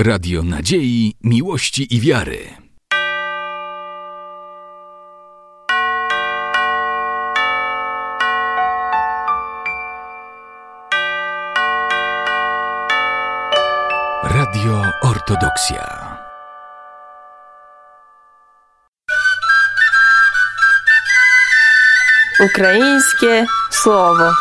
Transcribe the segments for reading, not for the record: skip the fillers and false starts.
Radio nadziei, miłości i wiary. Radio Ortodoksja. Українське слово.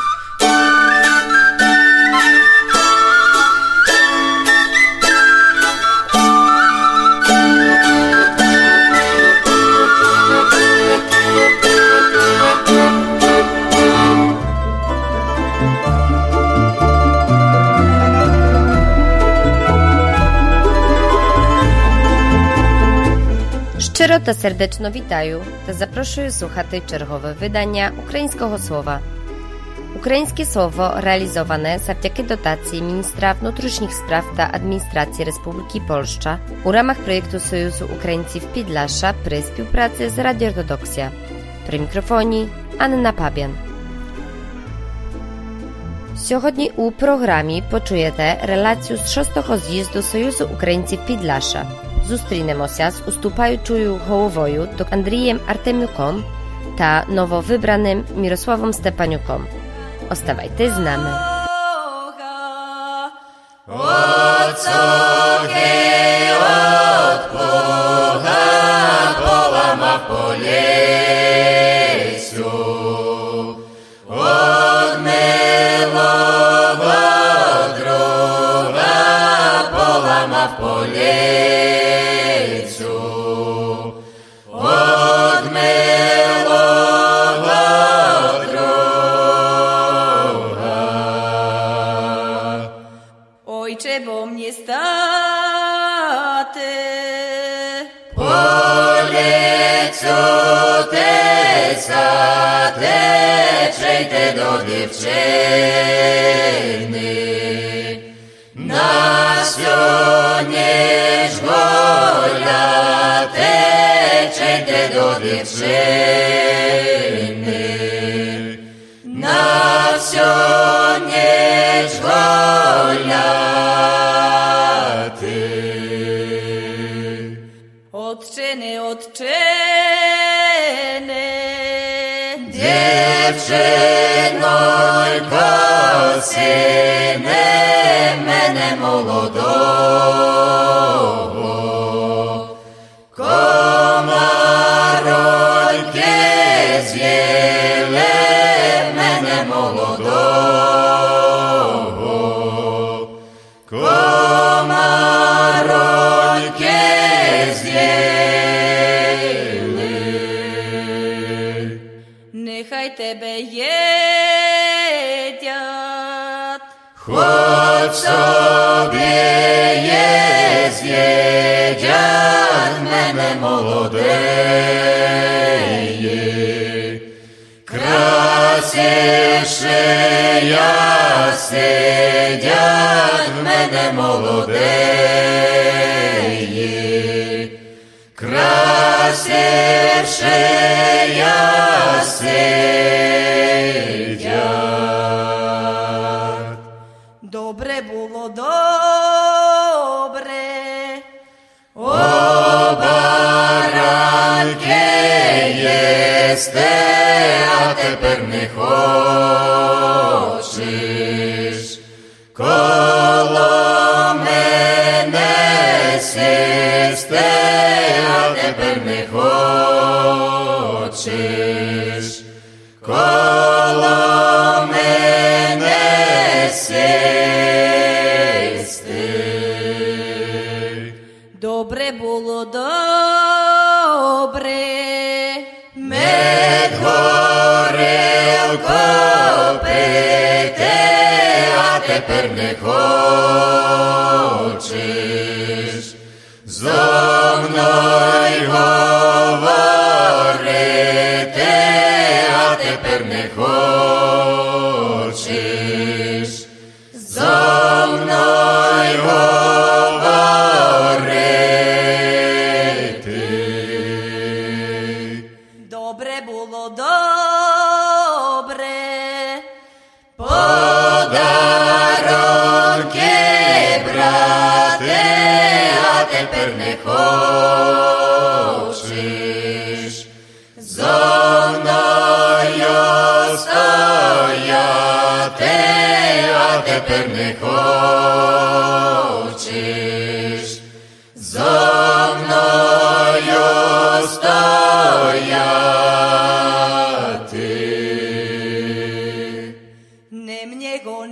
Щиро та сердечно вітаю та запрошую слухати чергове видання українського слова. Українське слово реалізоване завдяки дотації Міністра внутрішніх справ та адміністрації Республіки Польща у рамах проєкту Союзу українців Підляша при співпраці з Радіо Ортодоксія. При мікрофоні Анна Паб'ян. Сьогодні у програмі почуєте релацію з 6-го з'їзду Союзу українців Підляша. Зустрінемося з уступаючою головою Андрієм Артемюком та нововибраним Мирославом Степанюком. Оставайте з нами. Ojcze, bo mnie state, Поліцю теса, течейте до дівчини, на сьогодні ж голя, течейте до дівчини, на сьогодні ж голя. odczyny, Дівчинонько, сине мене молодого, комароньки з'їли мене молодого, комароньки з'їли. Нехай тебе їдять, Хоч собі є, з'їдять мене молодеї, красивше я сидять мене молодеї, красивше я сидять. добре було добре, О, баранки їсти, а тепер не хочеш. Коло мене сісти, а тепер не хочеш. Коло мене сісти. добре було добре, Мед горілко пити, а тепер не хочеш. Зо мною говорити, а тепер не хочеш. Зо мною говорити. добре було добре, Подарунки, брате, тепер не хочеш зо мною стояти, а тепер не хочеш зо мною стояти. Не мнего,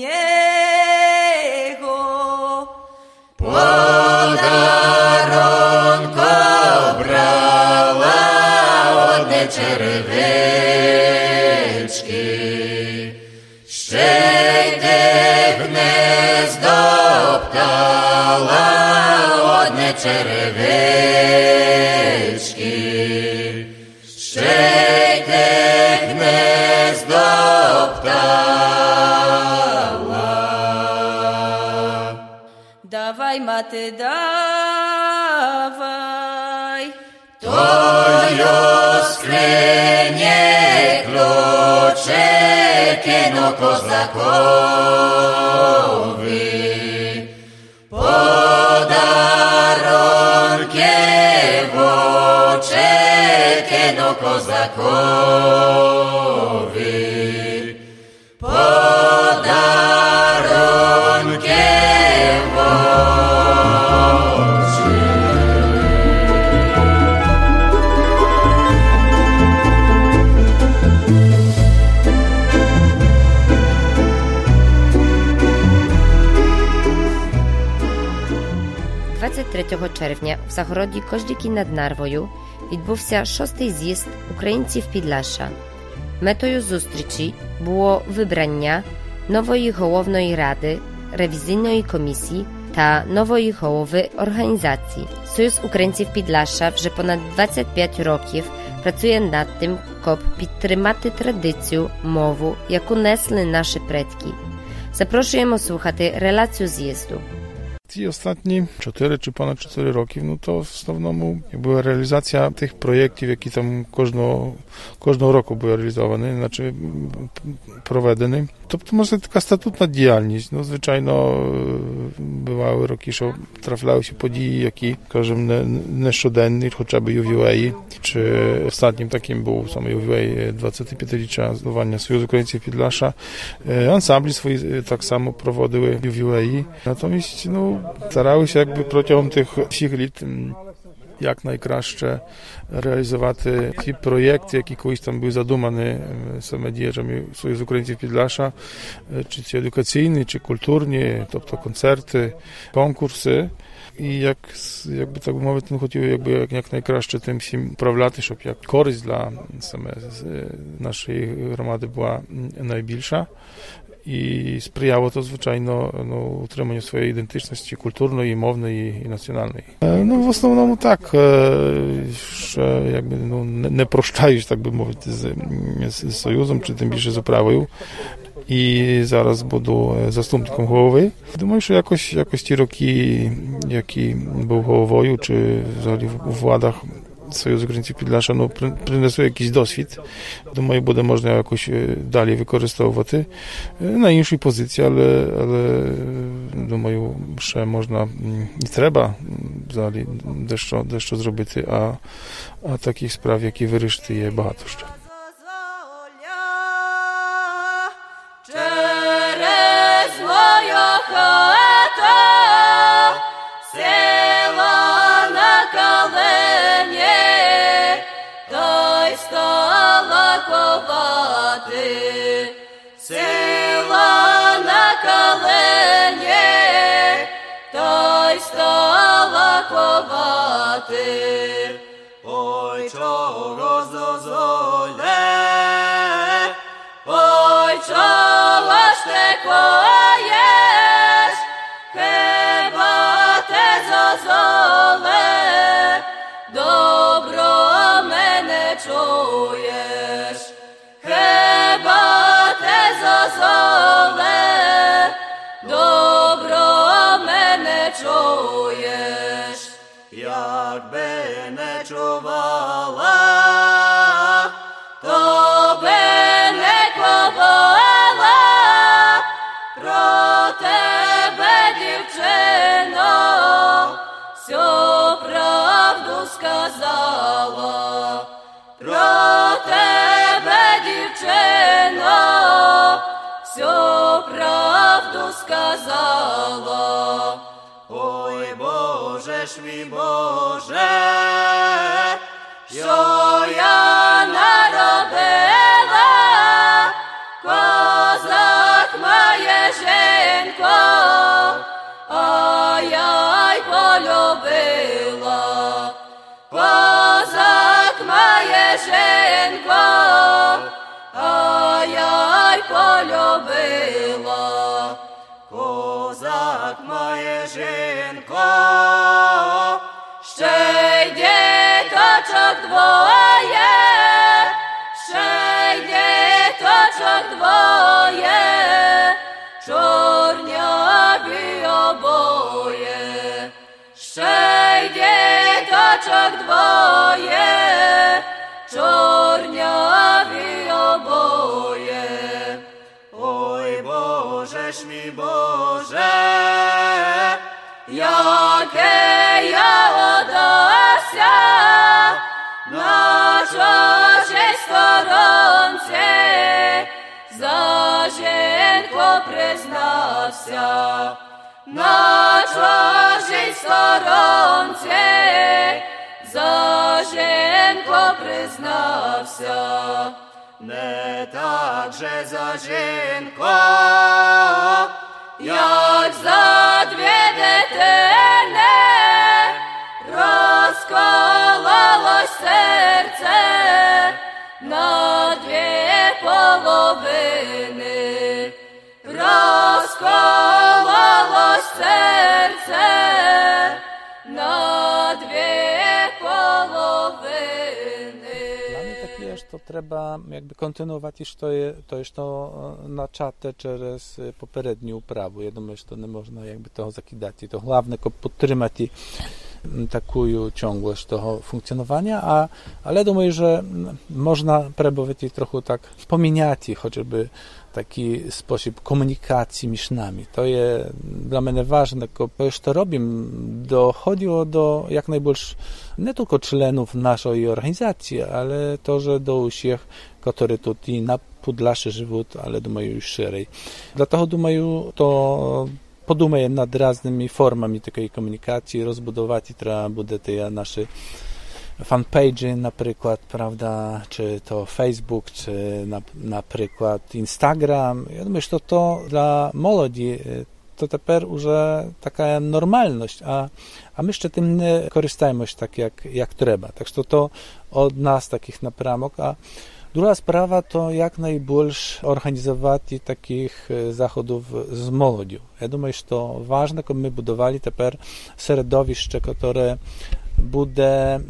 Подарунко брала одне черевички, ще йде гнездо птала одне черевички, ще йде гнездо птала. давай, мати, давай. Тою скрині ключі кину козакові, подарунки в очі кину козакові, подарунки в очі. «23 червня в Загороді Кождіки над Нарвою відбувся 6-й з'їзд українців Підласша. Метою зустрічі було вибрання нової головної ради, ревізійної комісії та нової голови організації. Союз українців Підласша вже понад 25 років працює над тим, щоб підтримати традицію, мову, яку несли наші предки. Запрошуємо слухати релацію з'їзду. Ці останні 4 чи понад 4 роки, то в основному була реалізація тих проєктів, які там кожного року були реалізовані, значить проведені. Тобто, може, така статутна діяльність. Звичайно, бували роки, що траплялися події, які, скажімо, не щоденні, хоча б ювілеї. Чи останнім таким був саме ювілей 25-річчя заснування Союзу українців Підласша. Ансамблі свої так само проводили ювілеї. Натомість, старалися протягом тих всіх літ як найкраще реалізувати ті проєкти, які колись там були задумані саме діячами Союзу українців Підласша, чи ці едукаційні, чи культурні, тобто концерти, конкурси. І якби так мовити, хотів як найкраще тим всім управляти, щоб як користь для саме нашої громади була найбільша. І сприяло то, звичайно, утриманню своєї ідентичності культурної, мовної і національної. В основному так, що якби не прощаюсь, так би мовити, з Союзом, чи тим більше з управою. І зараз буду заступником голови. Думаю, що якось ті роки, які був головою, чи взагалі у владах Союзу українців Підласша, принесу якийсь досвід. Думаю, буде можна якось далі використовувати на іншій позиції, але думаю, ще можна і треба взагалі дещо зробити, а таких справ, які вирішити, є багато ще. Через мою хату села на колені, той стала ковати. Села на колені, той стала ковати. Ой, чого зозоле, ой, чого ж ти коєш, хіба ти зозоле, добро мене чуєш, хіба ти зозоле, добро мене чуєш, якби не чувала, то би не ковала про тебе, дівчино, всю жена, всю правду сказала. Ой, Боже ж мій Боже, Що я наробила, козак має жінко, а я й полюбила. Козак має жінко, а я й полюбила. козак має жінко, Ще й діточок двоє, ще й діточок двоє, чорняві обоє. Ще й діточок двоє, чорняві обоє. ой, Боже ж мій Боже, Яке я одався на чужій сторонці, за жінку признався, на чужій сторонці, за жінку признався. не так же за жінко, Як за дві дитини розкололось серце на дві половини, розкололось серце на дві половини. Dla mnie tak jest, to trzeba jakby kontynuować to jest to начате через попередню вправу. Я думаю, що не можна якби того закидати. То головне підтримати taką ciągłość tego funkcjonowania, ale думаю, że można próbować i trochę tak pomieniać chociażby taki sposób komunikacji między nami. To jest dla mnie ważne, bo już to robimy, dochodziło do jak najbardziej nie tylko członków naszej organizacji, ale też do wszystkich, którzy tutaj na Podlasie żyją, ale думаю, już szerzej. Dlatego думаю, to podumaj nad różnymi formami takiej komunikacji, rozbudować i trzeba będzie te nasze fanpage na przykład, prawda, czy to Facebook, czy na przykład Instagram. Ja myślę, że to dla młodzi to teraz już taka normalność, a my jeszcze tym nie korzystajmy tak jak trzeba. Także to od nas takich napramok, a druga sprawa to jak najbardziej organizować takich zachodów z młodzieżą. Ja думаю, że to ważne, żeby my budowali teraz środowisko, które będzie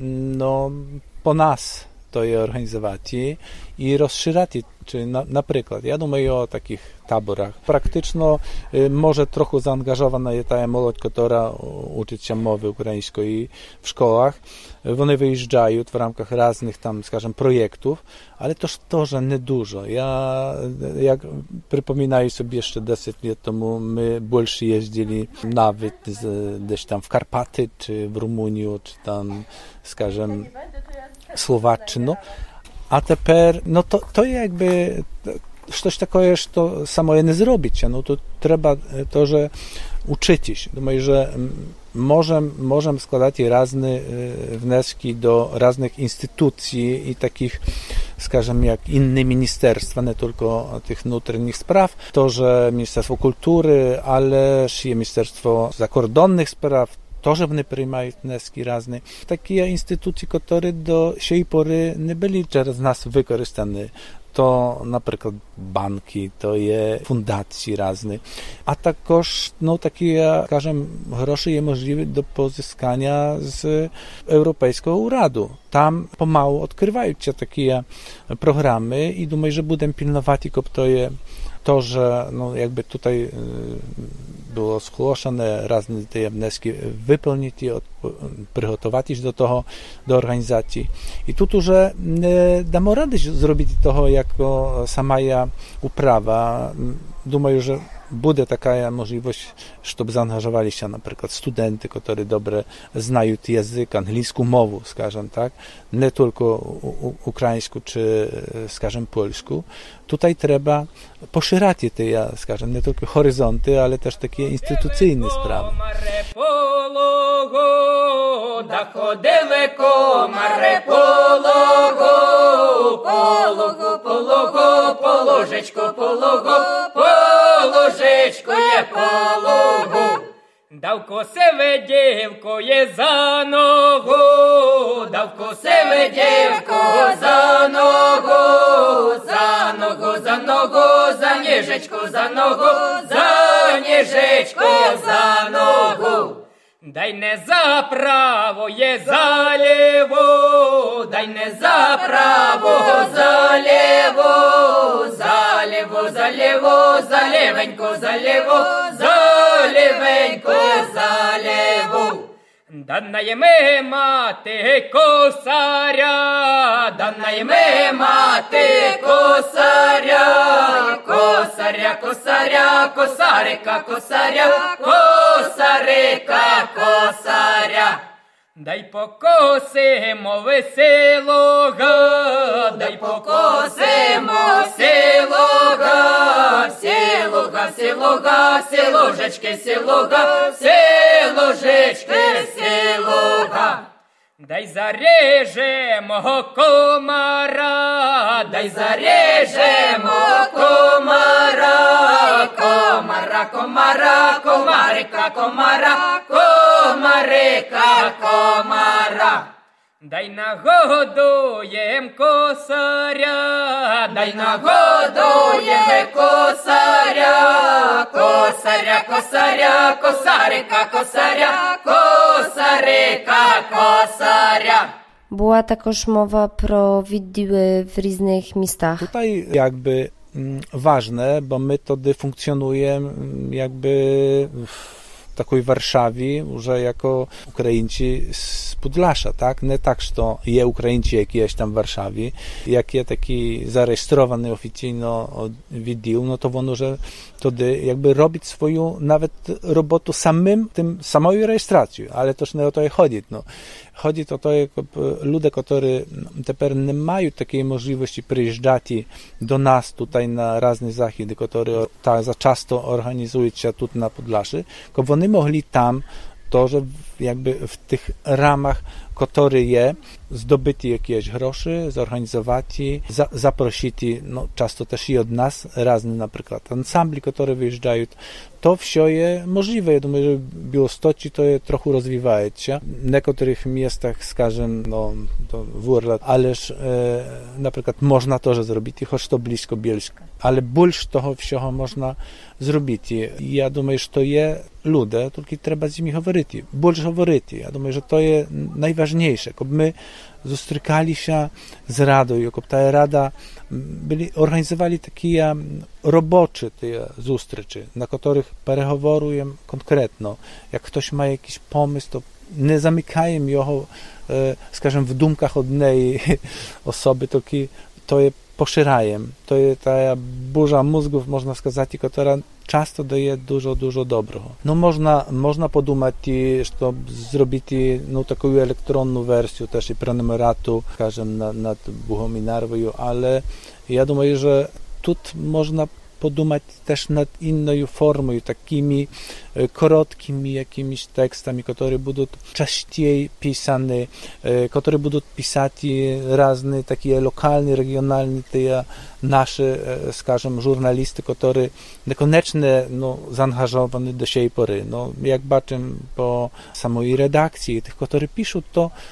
po nas to je organizować i rozszerzać, czy na przykład, ja думаю o takich taborach. Praktycznie może trochę zaangażowana jest ta młodzież, która uczy się mowy ukraińskiej w szkołach. One wyjeżdżają w ramach różnych tam, скажем, projektów, ale to że nie dużo. Ja, jak przypominaję sobie jeszcze 10 lat temu, my больше jeździli nawet gdzieś tam w Karpaty, czy w Rumunię, czy tam, скажем, Słowaczynu. A teraz, to jakby coś takiego, że to samo nie zrobić, to trzeba to, że uczyć się. Думаю, że możemy składać różne wnioski do różnych instytucji i takich, скажем, jak inne ministerstwa, nie tylko tych wewnętrznych spraw, to, że Ministerstwo Kultury, ale i Ministerstwo Zakordonnych Spraw, to, że one przyjmują wnioski różne. Takie instytucje, które do tej pory nie były przez nas wykorzystane. To na przykład banki, to je fundacje różne, a także takie, скажем, grosze jest możliwe do pozyskania z Europejskiego Uradu. Tam pomału odkrywają się takie programy i думаю, że będę pilnować, to, że jakby tutaj było zgłoszone różne te wnioski, wypełnić je, przygotować do organizacji. I tu już damy radę zrobić tego jako sama uprawa. Думаю, że буде така можливість, щоб заангажувалися, наприклад, студенти, які добре знають язик, англійську мову, скажімо так, не тільки українську чи, скажімо, польську. Tutaj треба поширати ті, скажімо, не тільки горизонти, але теж такі інституційні справи. Да ходили комари полого, положечко, положечко є полого. Давко себе дівко є за ногу, давко себе дівко за ногу, за ніжечко, за ніжечко є за ногу. Дай не за право є за ліво, дай не за право за ліво, за лівенько, за лівенько, за ліву. Дана йме мати косаря, дана йме мати косаря, косарика, косаря. Дай покосимо веселога, дай покосимо селожечки, селога. Дай зарежемо комара, дай зарежемо комара. Дай нагодуєм косаря, дай нагодуєм косаря. Była також мова про відділи в різних містах. Tutaj jakby ważne, bo my wtedy funkcjonujemy jakby w takiej Warszawie, że jako Ukraińcy z Podlasza, tak? Nie tak, że to je Ukraińcy jakieś tam w Warszawie, jak je taki zarejestrowany oficjalnie відділ, no to ono, że wtedy jakby robić swoją nawet robotę samą rejestracją, ale też nie o to chodzi, no. Chodzi o to, jak ludzie, którzy teraz nie mają takiej możliwości przyjeżdżać do nas tutaj na różne zachody, które tak za często organizują się tu na Podlaszy, żeby oni mogli tam to, że jakby w tych ramach, które je, zdobyć jakieś groszy, zorganizować, zaprosić, no często też i od nas, różne na przykład ansambli, które wyjeżdżają, to wszystko jest możliwe. Ja думаю, że w Białostoci to je trochę rozwija się. W niektórych miastach, скажем, no, to w Urla, ależ na przykład można to zrobić, choć to blisko Bielska, ale больше того всього można zrobić. Ja думаю, że to jest ludzie, tylko trzeba z nimi mówić, больше говорити. Ja думаю, że to jest najważniejsze, żeby my зустрікали się z radą, żeby ta rada organizowali takie robocze zustryczy, na których переговоруємо konkretno. Jak ktoś ma jakiś pomysł, to nie zamykają jego, скажем, w dumkach jednej osoby, tylko to je poszerzają. To jest ta burza mózgów, można сказать, która często daje dużo dobrego. No można podumać, że zrobić no, taką elektronną wersję też i prenumeratu, скажем, nad Buchominarwą, ale ja думаю, że tu można podumać też nad inną formą, takimi krótkimi jakimiś tekstami, które będą częściej pisane, które będą pisać różne takie lokalne, regionalne, te nasze, скажем, żurnalisty, które niekoniecznie no, zaangażowani do tej pory. No, jak baczę po samej redakcji, tych, którzy piszą,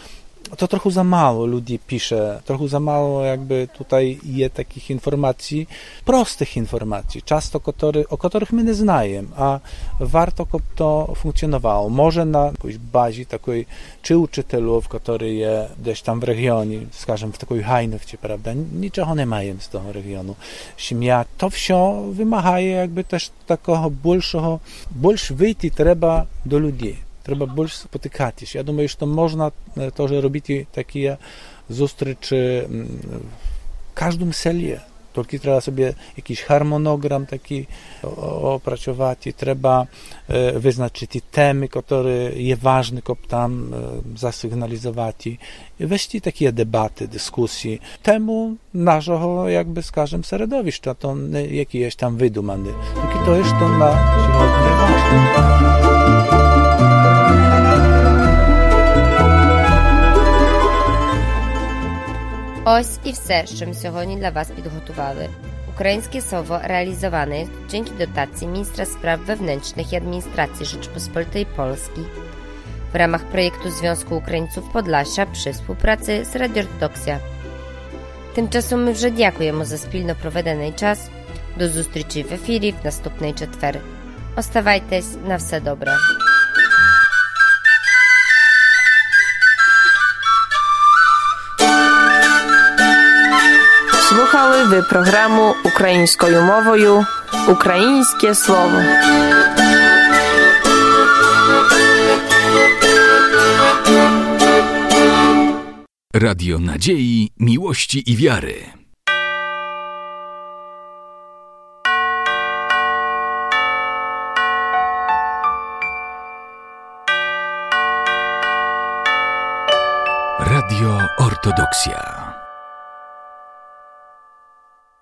to trochę za mało ludzi pisze, trochę za mało jakby tutaj jest takich informacji, prostych informacji, często o których my nie znajemy, a warto, żeby to funkcjonowało. Może na jakiejś bazie takiej, czy uczytelów, którzy jest gdzieś tam w regionie, скажем, w takiej Hajnówce, prawda, niczego nie mają z tego regionu. Siemia, to wszystko wymaga jakby też takiego больше wyjść trzeba do ludzi. Trzeba больше spotykać się. Ja думаю, że można to, że robicie takie zustryczy w każdym seli. Тільки треба собі якийсь harmonogram taki опрацювати, треба визначити теми, які є важливі, щоб там засигналізувати. І вести такі дебати, дискусії. Тему нашого, якби, скажем, середовища, то не якісь там видумані. Тільки то є, що на сьогодні важливо. Ось і все, що ми сьогодні для вас підготували. Українське слово реалізоване dzięki dotacji Ministra Spraw Wewnętrznych i Administracji Rzeczypospolitej Polskiej w ramach projektu Związku Українців Podlasia przy współpracy z Radio Ortodoksja. Тимчасом ми вже дякуємо за спільно проведений час. До зустрічі в ефірі в наступний четвер. Оставайтесь, на все добре. Слухали ви програму українською мовою «Українське слово». Radio Nadziei, Miłości i Wiary. Radio Ortodoksja.